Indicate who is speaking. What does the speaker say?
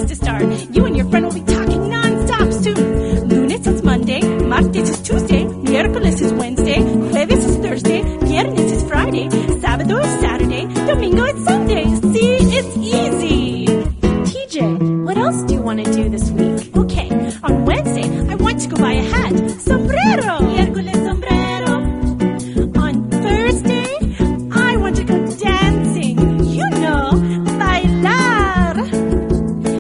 Speaker 1: to start. You and your friend will be talking non-stop soon. Lunes is Monday, martes is Tuesday, miércoles is Wednesday, jueves is Thursday, viernes is Friday, sábado is Saturday, domingo is Sunday. See, it's easy.
Speaker 2: TJ, what else do you want to do this week?